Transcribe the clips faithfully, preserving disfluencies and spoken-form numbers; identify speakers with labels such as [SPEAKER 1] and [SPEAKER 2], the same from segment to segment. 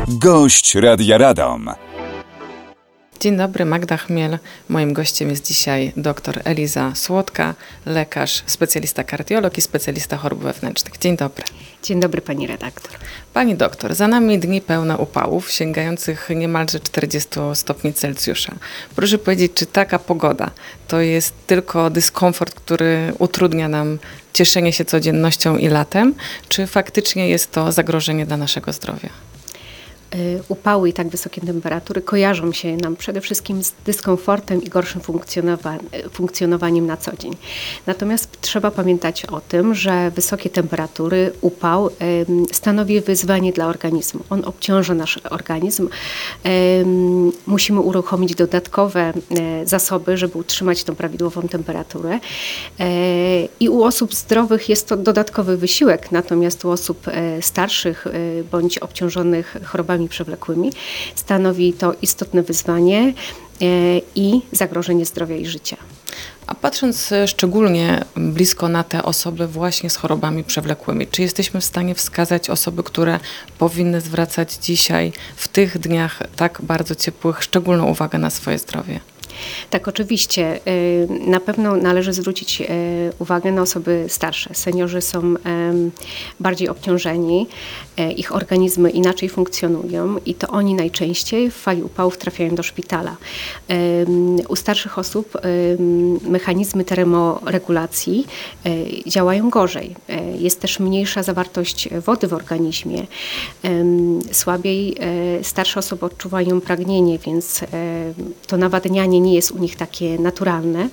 [SPEAKER 1] Gość Radia Radom.
[SPEAKER 2] Dzień dobry, Magda Chmiel. Moim gościem jest dzisiaj dr Eliza Słodka, lekarz, specjalista kardiolog i specjalista chorób wewnętrznych. Dzień dobry.
[SPEAKER 3] Dzień dobry, pani redaktor.
[SPEAKER 2] Pani doktor, za nami dni pełne upałów, sięgających niemalże czterdzieści stopni Celsjusza. Proszę powiedzieć, czy taka pogoda to jest tylko dyskomfort, który utrudnia nam cieszenie się codziennością i latem, czy faktycznie jest to zagrożenie dla naszego zdrowia?
[SPEAKER 3] Upały i tak wysokie temperatury kojarzą się nam przede wszystkim z dyskomfortem i gorszym funkcjonowa- funkcjonowaniem na co dzień. Natomiast trzeba pamiętać o tym, że wysokie temperatury, upał ym, stanowi wyzwanie dla organizmu. On obciąża nasz organizm. Ym, musimy uruchomić dodatkowe y, zasoby, żeby utrzymać tą prawidłową temperaturę. Y, I u osób zdrowych jest to dodatkowy wysiłek, natomiast u osób y, starszych y, bądź obciążonych chorobami przewlekłymi stanowi to istotne wyzwanie i zagrożenie zdrowia i życia.
[SPEAKER 2] A patrząc szczególnie blisko na te osoby właśnie z chorobami przewlekłymi, czy jesteśmy w stanie wskazać osoby, które powinny zwracać dzisiaj, w tych dniach tak bardzo ciepłych, szczególną uwagę na swoje zdrowie?
[SPEAKER 3] Tak, oczywiście. Na pewno należy zwrócić uwagę na osoby starsze. Seniorzy są bardziej obciążeni, ich organizmy inaczej funkcjonują i to oni najczęściej w fali upałów trafiają do szpitala. U starszych osób mechanizmy termoregulacji działają gorzej. Jest też mniejsza zawartość wody w organizmie. Słabiej starsze osoby odczuwają pragnienie, więc to nawadnianie nie jest u nich takie naturalne.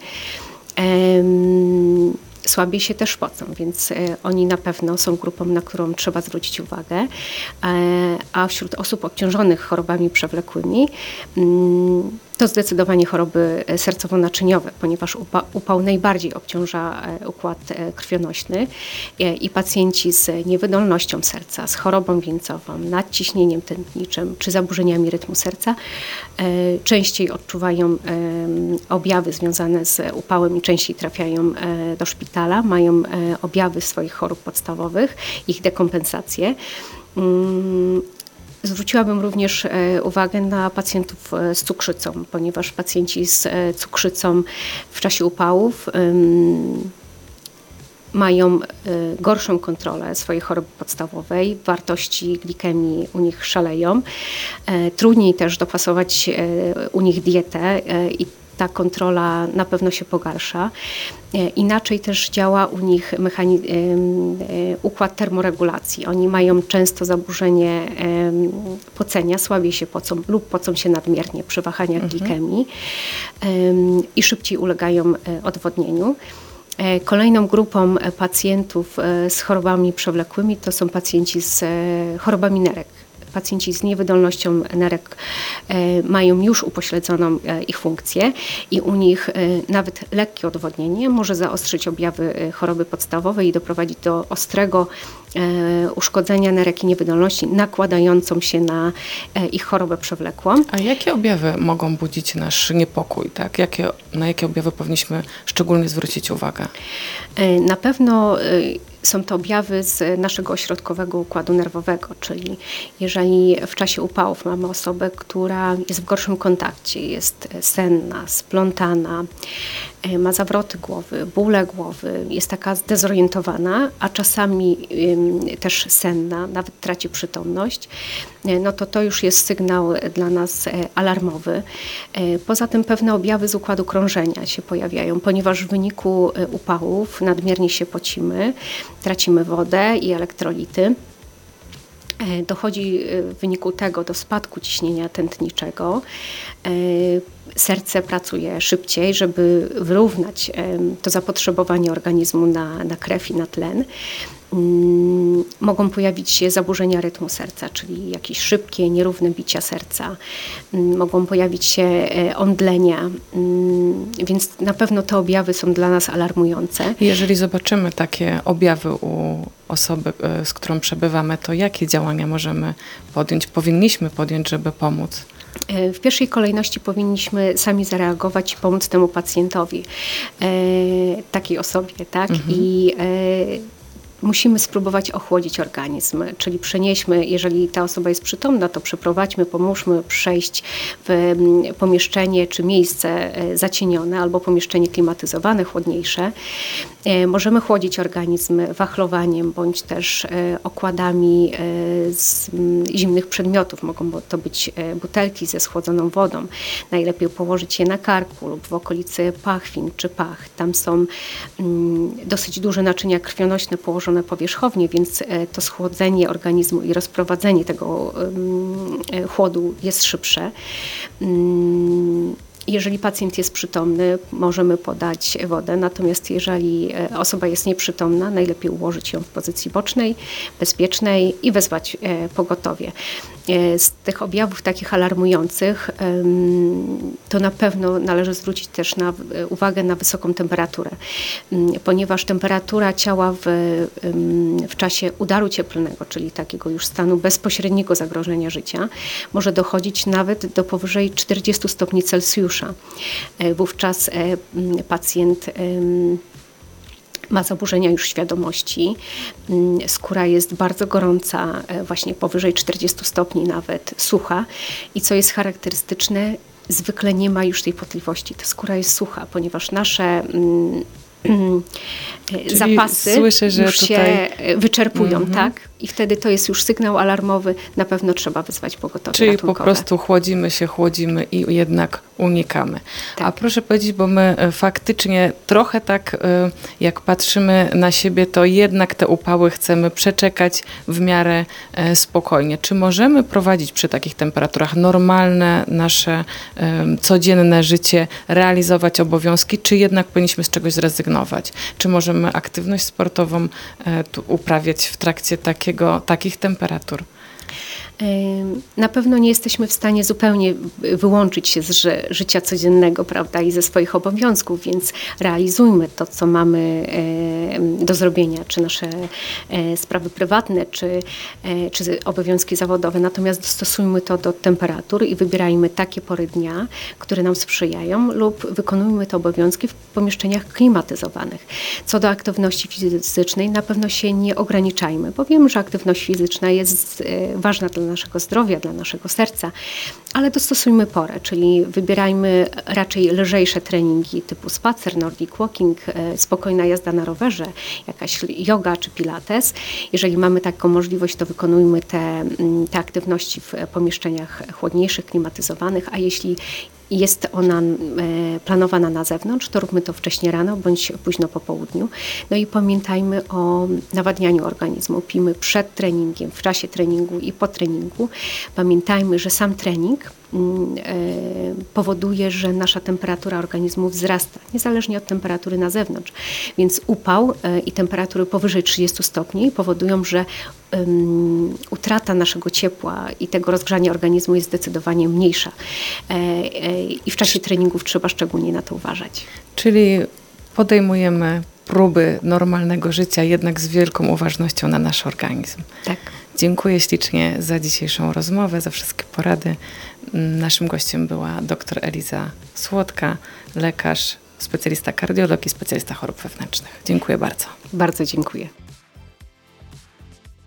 [SPEAKER 3] Słabiej się też pocą, więc oni na pewno są grupą, na którą trzeba zwrócić uwagę. A wśród osób obciążonych chorobami przewlekłymi to zdecydowanie choroby sercowo-naczyniowe, ponieważ upa- upał najbardziej obciąża układ krwionośny i pacjenci z niewydolnością serca, z chorobą wieńcową, nadciśnieniem tętniczym czy zaburzeniami rytmu serca częściej odczuwają objawy związane z upałem i częściej trafiają do szpitala, mają objawy swoich chorób podstawowych, ich dekompensację. Zwróciłabym również uwagę na pacjentów z cukrzycą, ponieważ pacjenci z cukrzycą w czasie upałów um, mają gorszą kontrolę swojej choroby podstawowej, wartości glikemii u nich szaleją. Trudniej też dopasować u nich dietę i ta kontrola na pewno się pogarsza. Inaczej też działa u nich mechani- układ termoregulacji. Oni mają często zaburzenie pocenia, słabiej się pocą lub pocą się nadmiernie przy wahaniach mhm. glikemii i szybciej ulegają odwodnieniu. Kolejną grupą pacjentów z chorobami przewlekłymi to są pacjenci z chorobami nerek. Pacjenci z niewydolnością nerek e, mają już upośledzoną e, ich funkcję i u nich e, nawet lekkie odwodnienie może zaostrzyć objawy e, choroby podstawowej i doprowadzić do ostrego e, uszkodzenia nerek i niewydolności nakładającą się na e, ich chorobę przewlekłą.
[SPEAKER 2] A jakie objawy mogą budzić nasz niepokój? Tak? Jakie, na jakie objawy powinniśmy szczególnie zwrócić uwagę?
[SPEAKER 3] E, na pewno e, są to objawy z naszego ośrodkowego układu nerwowego, czyli jeżeli w czasie upałów mamy osobę, która jest w gorszym kontakcie, jest senna, splątana, ma zawroty głowy, bóle głowy, jest taka zdezorientowana, a czasami y, też senna, nawet traci przytomność, no to to już jest sygnał dla nas alarmowy. Poza tym pewne objawy z układu krążenia się pojawiają, ponieważ w wyniku upałów nadmiernie się pocimy, tracimy wodę i elektrolity. Dochodzi w wyniku tego do spadku ciśnienia tętniczego. Serce pracuje szybciej, żeby wyrównać to zapotrzebowanie organizmu na, na krew i na tlen. Mogą pojawić się zaburzenia rytmu serca, czyli jakieś szybkie, nierówne bicia serca. Mogą pojawić się omdlenia, więc na pewno te objawy są dla nas alarmujące.
[SPEAKER 2] Jeżeli zobaczymy takie objawy u osoby, z którą przebywamy, to jakie działania możemy podjąć, powinniśmy podjąć, żeby pomóc?
[SPEAKER 3] W pierwszej kolejności powinniśmy sami zareagować i pomóc temu pacjentowi, takiej osobie, tak? Mhm. I musimy spróbować ochłodzić organizm, czyli przenieśmy, jeżeli ta osoba jest przytomna, to przeprowadźmy, pomóżmy przejść w pomieszczenie czy miejsce zacienione albo pomieszczenie klimatyzowane, chłodniejsze. Możemy chłodzić organizm wachlowaniem bądź też okładami z zimnych przedmiotów. Mogą to być butelki ze schłodzoną wodą. Najlepiej położyć je na karku lub w okolicy pachwin czy pach. Tam są dosyć duże naczynia krwionośne położone powierzchownie, więc to schłodzenie organizmu i rozprowadzenie tego chłodu jest szybsze. Jeżeli pacjent jest przytomny, możemy podać wodę, natomiast jeżeli osoba jest nieprzytomna, najlepiej ułożyć ją w pozycji bocznej, bezpiecznej i wezwać pogotowie. Z tych objawów takich alarmujących to na pewno należy zwrócić też na uwagę na wysoką temperaturę, ponieważ temperatura ciała w, w czasie udaru cieplnego, czyli takiego już stanu bezpośredniego zagrożenia życia, może dochodzić nawet do powyżej czterdziestu stopni Celsjusza. Wówczas pacjent ma zaburzenia już świadomości, skóra jest bardzo gorąca, właśnie powyżej czterdziestu stopni nawet, sucha i co jest charakterystyczne, zwykle nie ma już tej potliwości, ta skóra jest sucha, ponieważ nasze
[SPEAKER 2] Czyli
[SPEAKER 3] zapasy
[SPEAKER 2] słyszę, że
[SPEAKER 3] już
[SPEAKER 2] tutaj...
[SPEAKER 3] się wyczerpują,
[SPEAKER 2] Mhm.
[SPEAKER 3] tak? I wtedy to jest już sygnał alarmowy, na pewno trzeba wezwać pogotowie
[SPEAKER 2] Czyli
[SPEAKER 3] ratunkowe.
[SPEAKER 2] po prostu chłodzimy się, chłodzimy i jednak unikamy.
[SPEAKER 3] Tak.
[SPEAKER 2] A proszę powiedzieć, bo my faktycznie trochę tak, jak patrzymy na siebie, to jednak te upały chcemy przeczekać w miarę spokojnie. Czy możemy prowadzić przy takich temperaturach normalne nasze codzienne życie, realizować obowiązki, czy jednak powinniśmy z czegoś zrezygnować? Czy możemy aktywność sportową tu uprawiać w trakcie takiego, takich temperatur?
[SPEAKER 3] Na pewno nie jesteśmy w stanie zupełnie wyłączyć się z ży- życia codziennego, prawda, i ze swoich obowiązków, więc realizujmy to, co mamy do zrobienia, czy nasze sprawy prywatne, czy, czy obowiązki zawodowe. Natomiast dostosujmy to do temperatur i wybierajmy takie pory dnia, które nam sprzyjają, lub wykonujmy te obowiązki w pomieszczeniach klimatyzowanych. Co do aktywności fizycznej, na pewno się nie ograniczajmy, bo wiem, że aktywność fizyczna jest ważna dla naszego zdrowia, dla naszego serca, ale dostosujmy porę, czyli wybierajmy raczej lżejsze treningi typu spacer, nordic walking, spokojna jazda na rowerze, jakaś yoga czy pilates. Jeżeli mamy taką możliwość, to wykonujmy te, te aktywności w pomieszczeniach chłodniejszych, klimatyzowanych, a jeśli jest ona planowana na zewnątrz, to róbmy to wcześnie rano bądź późno po południu. No i pamiętajmy o nawadnianiu organizmu. Pijmy przed treningiem, w czasie treningu i po treningu. Pamiętajmy, że sam trening powoduje, że nasza temperatura organizmu wzrasta, niezależnie od temperatury na zewnątrz. Więc upał i temperatury powyżej trzydziestu stopni powodują, że um, utrata naszego ciepła i tego rozgrzania organizmu jest zdecydowanie mniejsza. I w czasie treningów trzeba szczególnie na to uważać.
[SPEAKER 2] Czyli podejmujemy próby normalnego życia, jednak z wielką uważnością na nasz organizm.
[SPEAKER 3] Tak.
[SPEAKER 2] Dziękuję ślicznie za dzisiejszą rozmowę, za wszystkie porady. Naszym gościem była dr Eliza Słodka, lekarz, specjalista kardiolog i specjalista chorób wewnętrznych. Dziękuję bardzo.
[SPEAKER 3] Bardzo dziękuję.